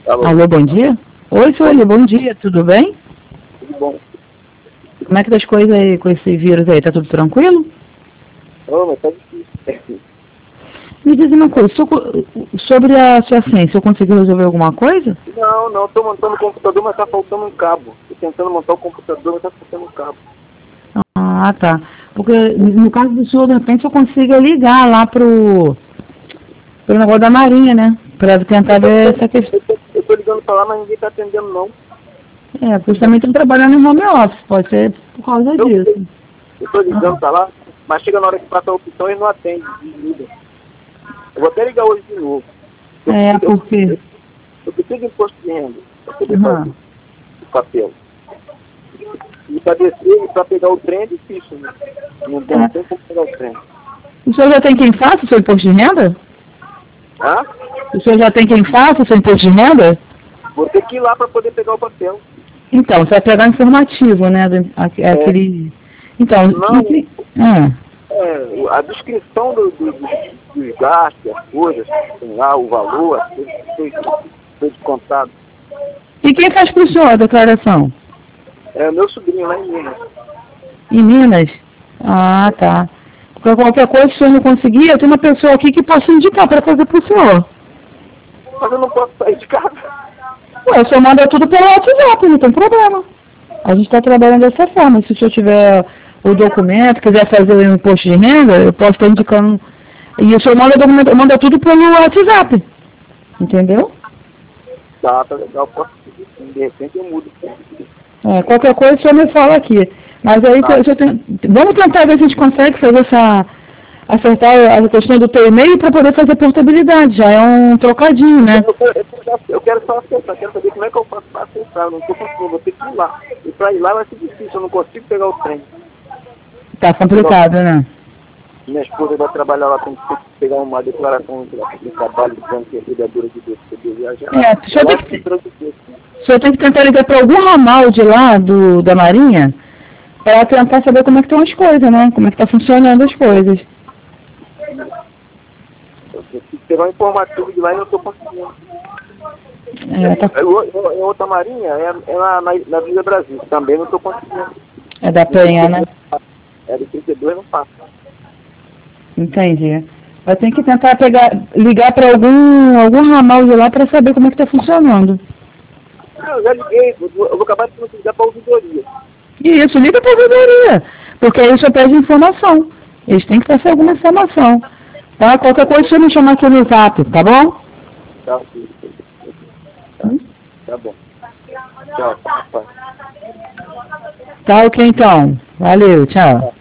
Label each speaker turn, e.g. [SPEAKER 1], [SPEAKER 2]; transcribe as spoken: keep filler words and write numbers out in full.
[SPEAKER 1] Alô,
[SPEAKER 2] Alô, bom dia? Oi, Sueli, bom dia, tudo bem?
[SPEAKER 1] tudo bom?
[SPEAKER 2] Como é que tá as coisas aí com esse vírus aí? Tá tudo tranquilo?
[SPEAKER 1] Ô, mas tá difícil.
[SPEAKER 2] Me diz uma coisa, so- sobre a sua ciência, eu consegui resolver alguma coisa?
[SPEAKER 1] Não, não, tô montando o computador, mas tá faltando um cabo. Tô tentando montar o computador, mas tá faltando um cabo.
[SPEAKER 2] Ah, tá. Porque no caso do senhor, de repente, eu consigo ligar lá pro, pro negócio da Marinha, né? Pra tentar
[SPEAKER 1] Eu tô,
[SPEAKER 2] ver essa questão.
[SPEAKER 1] eu tô, eu tô ligando pra lá, mas ninguém tá atendendo, não.
[SPEAKER 2] É, porque eles também estão trabalhando em home office, pode ser por causa
[SPEAKER 1] Eu,
[SPEAKER 2] disso.
[SPEAKER 1] eu tô ligando
[SPEAKER 2] Ah,
[SPEAKER 1] pra lá, mas chega na hora que passa a opção, eles não atendem, desliga. Eu vou até ligar hoje de novo. Eu
[SPEAKER 2] é,
[SPEAKER 1] preciso, eu,
[SPEAKER 2] porque...
[SPEAKER 1] eu, eu preciso de imposto de renda pra poder fazer
[SPEAKER 2] Uhum.
[SPEAKER 1] o papel. E pra descer, e pra pegar o trem é difícil, né? Não tem, não
[SPEAKER 2] É.
[SPEAKER 1] tem como pegar o trem.
[SPEAKER 2] O senhor já tem quem faça o seu imposto de renda?
[SPEAKER 1] Ah?
[SPEAKER 2] O senhor já tem quem faça o seu imposto de renda?
[SPEAKER 1] Vou ter que ir lá pra poder pegar o papel.
[SPEAKER 2] Então, você vai pegar o informativo, né? Do, aque-
[SPEAKER 1] É,
[SPEAKER 2] aquele. Então,
[SPEAKER 1] não,
[SPEAKER 2] enfim. Ah,
[SPEAKER 1] é, a descrição do, do, do, dos gastos, as coisas, tem lá o valor, as coisas que foi, foi descontado.
[SPEAKER 2] e quem faz para o senhor a declaração?
[SPEAKER 1] É o meu sobrinho lá em Minas.
[SPEAKER 2] Em Minas? Ah, tá. Porque qualquer coisa, se o senhor não conseguir, eu tenho uma pessoa aqui que posso indicar para fazer para o senhor.
[SPEAKER 1] Mas eu não posso sair de casa.
[SPEAKER 2] Ué, o senhor manda tudo pelo WhatsApp, não tem problema. A gente está trabalhando dessa forma. Se o senhor tiver o documento, quiser fazer o imposto de renda, eu posso estar indicando. E o senhor manda, documento, manda tudo pelo WhatsApp. Entendeu?
[SPEAKER 1] Tá, tá legal, posso seguir sim. De repente eu mudo.
[SPEAKER 2] É, qualquer coisa o senhor me fala aqui. Mas aí
[SPEAKER 1] Tá,
[SPEAKER 2] se- se eu tenho- vamos tentar ver se a gente consegue fazer essa. Acertar a questão do teu e-mail para poder fazer portabilidade. Já é um trocadinho, né?
[SPEAKER 1] eu, quero, eu, quero, eu quero só acessar, quero saber como é que eu faço para acessar. Eu não estou conseguindo, vou ter que ir lá. E para ir lá vai ser difícil, eu não consigo pegar o trem.
[SPEAKER 2] Tá
[SPEAKER 1] Não,
[SPEAKER 2] complicado, né?
[SPEAKER 1] minha esposa vai trabalhar lá, tem que pegar uma declaração de, de trabalho, dizendo que é cuidadora de Deus, poder viajar.
[SPEAKER 2] É, o senhor
[SPEAKER 1] Ela
[SPEAKER 2] tem
[SPEAKER 1] é
[SPEAKER 2] que,
[SPEAKER 1] cuidadora de Deus.
[SPEAKER 2] o senhor tem que tentar ligar para algum ramal de lá, do, da Marinha, para tentar saber como é que estão as coisas, né? Como é que está funcionando as coisas.
[SPEAKER 1] Eu preciso pegar um informativo de lá e não estou conseguindo.
[SPEAKER 2] É, tá,
[SPEAKER 1] É, é, é outra marinha, é, é na, na, na Vila Brasil, também não estou conseguindo.
[SPEAKER 2] é da Penha, né?
[SPEAKER 1] É de trinta e dois não passa.
[SPEAKER 2] Entendi. Vai ter que tentar pegar, ligar para algum, algum ramal de lá para saber como é que está funcionando.
[SPEAKER 1] Não, eu já liguei, eu vou, eu vou acabar de ligar para a ouvidoria.
[SPEAKER 2] E isso, liga para a ouvidoria, porque aí só pede informação. Eles têm que passar alguma informação. Tá? Qualquer coisa você me chamar aqui no zap, tá bom?
[SPEAKER 1] Tá, sim, sim. Tá, tá bom. Tchau, rapaz.
[SPEAKER 2] Tá ok então. Valeu, tchau.